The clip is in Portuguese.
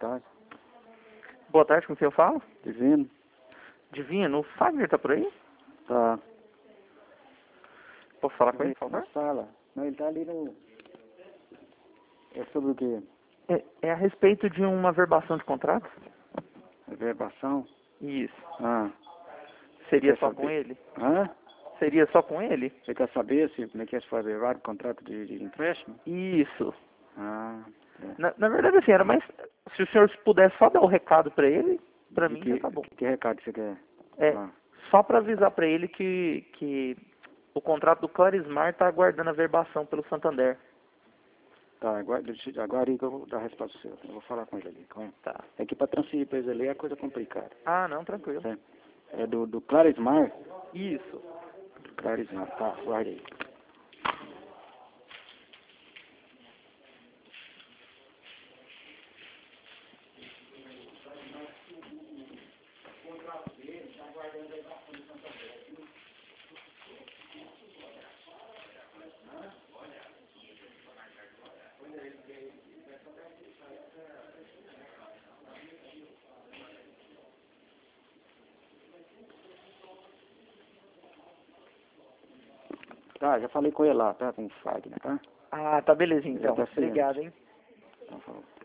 tarde. Boa tarde, com quem eu falo? Divino? Divino, o Fagner tá por aí? Tá. Posso falar com ele, por Na favor? sala. Não, ele tá ali no... É sobre o quê? É a respeito de uma verbação de contrato? Verbação? Isso. Ah. Seria Quer só saber? com ele? Hã? Seria só com ele? Você quer saber se, como é que foi verbado o contrato de empréstimo? Isso. Ah. É. Na verdade, assim, era mais... Se o senhor pudesse só dar o recado pra ele, pra mim já tá bom. Que recado você quer? É, Ah. só pra avisar pra ele que o contrato do Clarismar tá aguardando a verbação pelo Santander. Tá, agora aí que eu vou dar a resposta seu. Eu vou falar com ele ali. Tá. É que para transferir para eles ali é coisa complicada. Ah, não, tranquilo. É do Clarismar? Isso. Clarismar, tá, guarda aí. Tá, já falei com ele lá, tá? Com o Fagner, tá? Ah, tá, beleza, então. Tá ciente. Obrigado, hein? Então, falou.